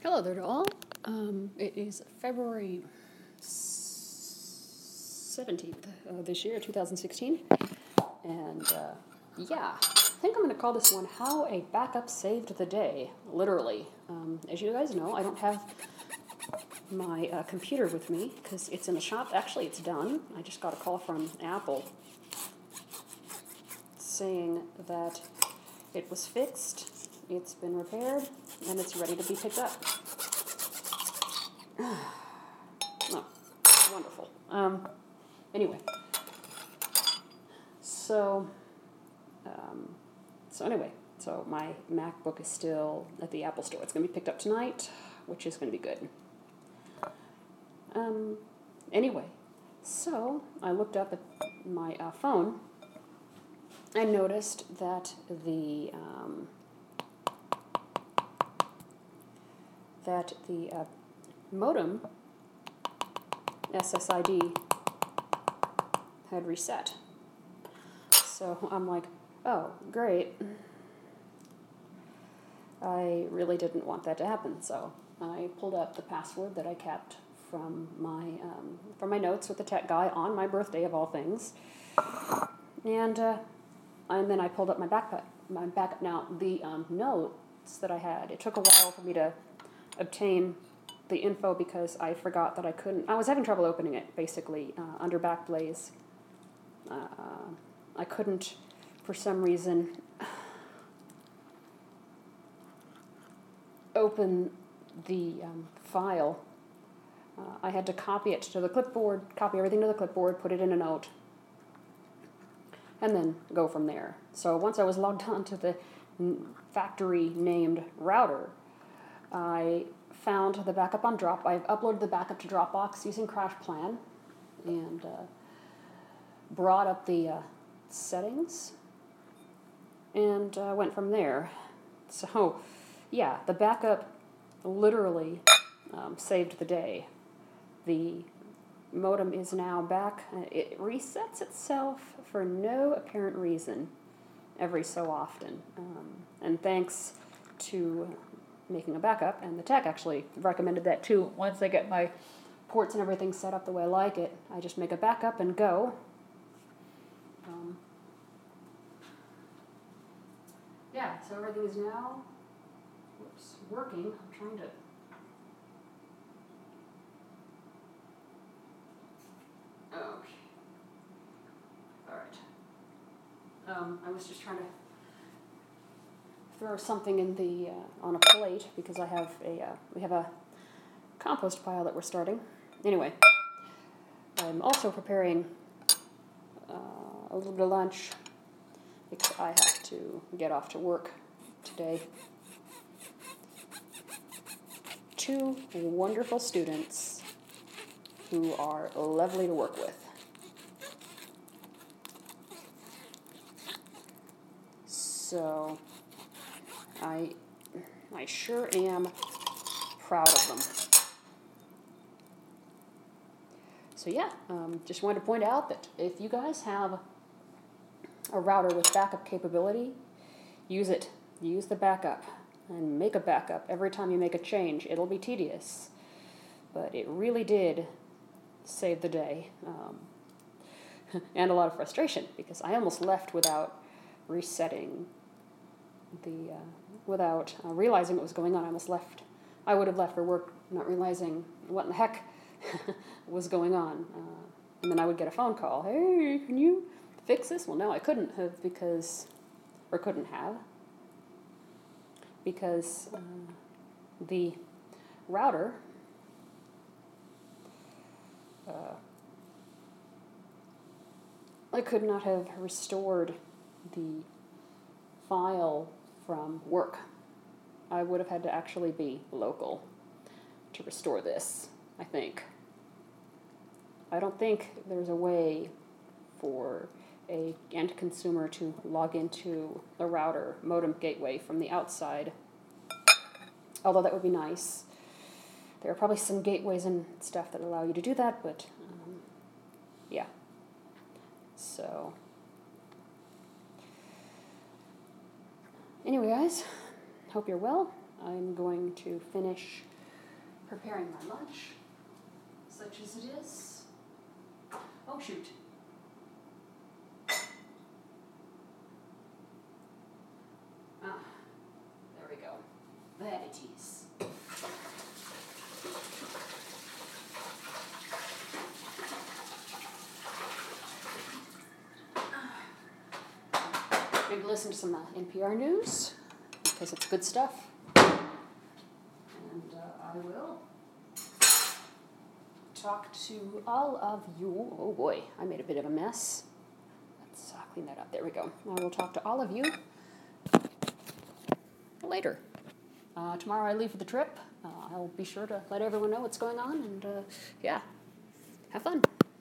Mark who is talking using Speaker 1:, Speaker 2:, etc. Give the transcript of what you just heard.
Speaker 1: Hello there to all. It is February 17th this year, 2016. And I think I'm going to call this one How a Backup Saved the Day, literally. As you guys know, I don't have my computer with me because it's in the shop. Actually, it's done. I just got a call from Apple saying that it was fixed, it's been repaired, and it's ready to be picked up. Oh, wonderful. Anyway, so my MacBook is still at the Apple Store. It's going to be picked up tonight, which is going to be good. Anyway, so I looked up at my phone and noticed that the modem SSID had reset. So I'm like, oh, great. I really didn't want that to happen, so I pulled up the password that I kept from my notes with the tech guy on my birthday of all things, and then I pulled up my backup. Now the notes that I had. It took a while for me to obtain the info because I forgot that I was having trouble opening it, basically, under Backblaze. I couldn't, for some reason, open the file. I had to copy it to the clipboard, copy everything to the clipboard, put it in a note, and then go from there. So once I was logged on to the factory-named router, I found the backup on I've uploaded the backup to Dropbox using CrashPlan, and brought up the settings, and went from there. So, yeah, the backup literally saved the day. The modem is now back. It resets itself for no apparent reason every so often. And thanks to making a backup, and the tech actually recommended that too. Once I get my ports and everything set up the way I like it, I just make a backup and go. So everything is now working. I'm trying to... Okay. All right. I was just trying to throw something in the on a plate because we have a compost pile that we're starting. Anyway, I'm also preparing a little bit of lunch because I have to get off to work today. 2 wonderful students who are lovely to work with. So I sure am proud of them. So just wanted to point out that if you guys have a router with backup capability, use it. Use the backup and make a backup every time you make a change. It'll be tedious, but it really did save the day. And a lot of frustration because I almost left without resetting without realizing what was going on. I would have left for work not realizing what in the heck was going on. And then I would get a phone call. Hey, can you fix this? Well, no, I couldn't have because the router I could not have restored the file from work. I would have had to actually be local to restore this, I think. I don't think there's a way for a end consumer to log into the router modem gateway from the outside, although that would be nice. There are probably some gateways and stuff that allow you to do that, but yeah. So anyway, guys, hope you're well. I'm going to finish preparing my lunch, such as it is. Oh, shoot. Ah, there we go. There it is. Maybe listen to some NPR news, because it's good stuff. And I will talk to all of you. Oh boy, I made a bit of a mess. Let's clean that up. There we go. I will talk to all of you later. Tomorrow I leave for the trip. I'll be sure to let everyone know what's going on, and yeah, have fun.